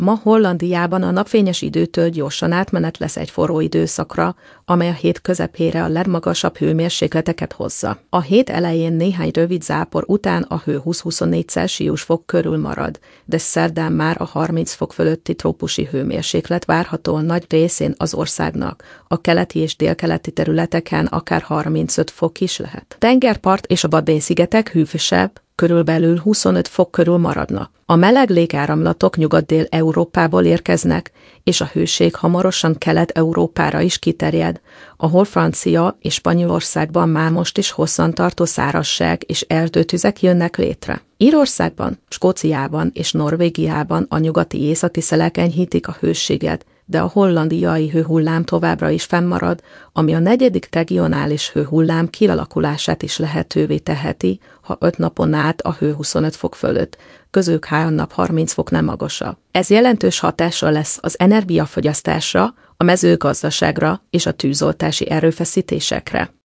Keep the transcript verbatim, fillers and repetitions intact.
Ma Hollandiában a napfényes időtől gyorsan átmenet lesz egy forró időszakra, amely a hét közepére a legmagasabb hőmérsékleteket hozza. A hét elején néhány rövid zápor után a hő húsz-huszonnégy Celsius fok körül marad, de szerdán már a harminc fok fölötti trópusi hőmérséklet várható a nagy részén az országnak, a keleti és délkeleti területeken akár harmincöt fok is lehet. Tengerpart és a Wadden-szigetek hűvösebb, körülbelül huszonöt fok körül maradnak. A meleg légáramlatok Nyugat-Dél-Európából érkeznek, és a hőség hamarosan Kelet-Európára is kiterjed, ahol Francia és Spanyolországban már most is hosszantartó szárazság és erdőtüzek jönnek létre. Írországban, Skóciában és Norvégiában a nyugati északi szelek enyhítik a hőséget, de a hollandiai hőhullám továbbra is fennmarad, ami a negyedik regionális hőhullám kialakulását is lehetővé teheti, ha öt napon át a hő huszonöt fok fölött, közülük három nap harminc foknál magasabb. Ez jelentős hatással lesz az energiafogyasztásra, a mezőgazdaságra és a tűzoltási erőfeszítésekre.